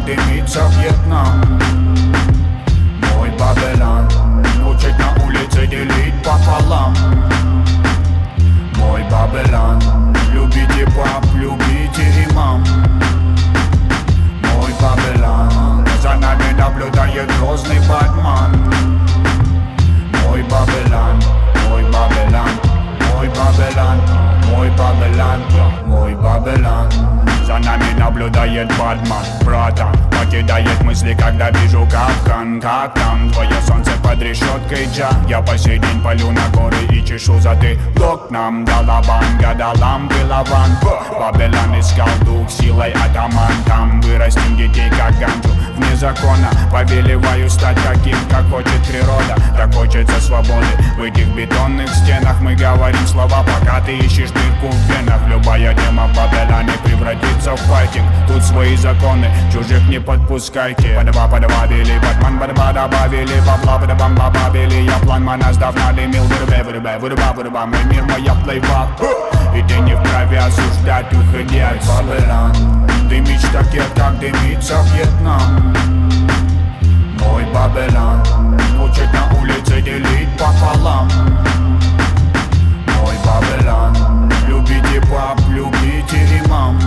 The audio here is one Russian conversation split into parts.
как дымится Вьетнам. Мой Бабелан учит на улице делить пополам. Мой Бабелан, любите пап, любите имам. Мой Бабелан, за нами наблюдает грозный Батман. Мой Бабелан, мой Бабелан, мой Бабелан, мой Бабелан, мой Бабелан. За нами наблюдает Батман, братан. Покидает мысли, когда вижу капкан. Как там твое солнце под решеткой, Джа? Я по сей день полю на горы и чешу затылок. Нам Далабан, гадалам, вылаван. Бабелан искал дух, силой атаман. Там вырастим детей, как ганджу. Вне закона повелеваю стать таким, как хочет природа. Так хочется свободы. В этих бетонных стенах мы говорим слова, пока ты ищешь дырку в венах. Любая тема в Бабелане превратится в файтинг. Тут свои законы, чужих не подпускайте. Подава вели, Батман, подава добавили. Бабла, подабам, бабабели. Я план мана сдавна дымил. Выруба, мой мир, моя плейбак. И ты не вправе осуждать, уходи от Бабелан. Дымишь таких, как дымится Вьетнам. Мой Бабелан учит на улице делить пополам. Мой Бабелан, любите пап, любите имам.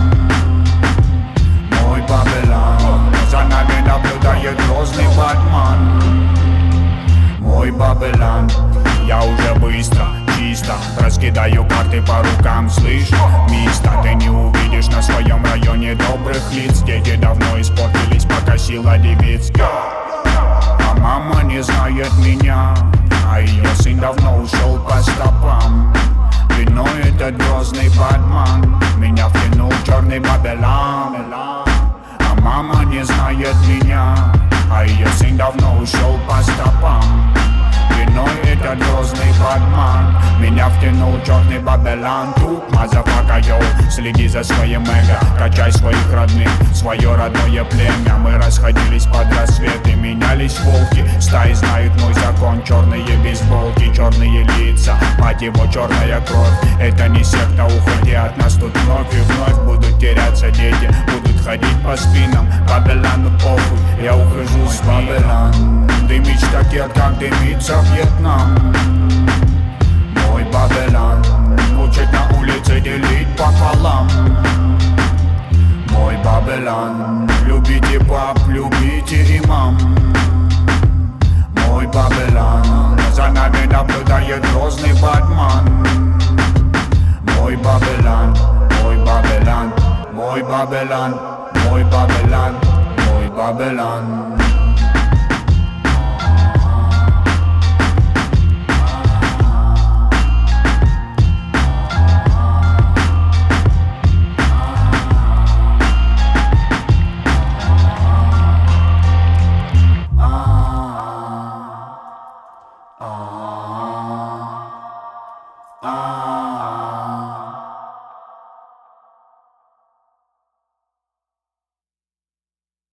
Мой Бабелан, за нами наблюдает грозный Батман. Мой Бабелан, я уже быстро, чисто раскидаю карты по рукам, слышь, мисто. Ты не увидишь на своем районе добрых лиц. Дети давно испортились, пока сила девиц. А мама не знает меня, а ее сын давно ушел по стопам. Виной этот грозный Батман меня втянул в черный Бабелан. А мама не знает меня, а ее сын давно ушел по стопам. Виной этот грозный Батман меня втянул в черный Бабелан. Тут, мазафака, йоу, следи за своим эго. Качай своих родных, свое родное племя. Мы расходились под рассвет и менялись волки. Стаи знают мой закон, черные бейсболки, черные лица, мать его, черная кровь. Это не секта, уходи от нас тут вновь и вновь. Будут теряться дети, будут ходить по спинам. Бабелану похуй, я ухожу с Бабелан. Дымишь таких, как дымится Вьетнам. Мой Бабелан учит на улице делить пополам. Мой Бабелан, любите пап, любите имам.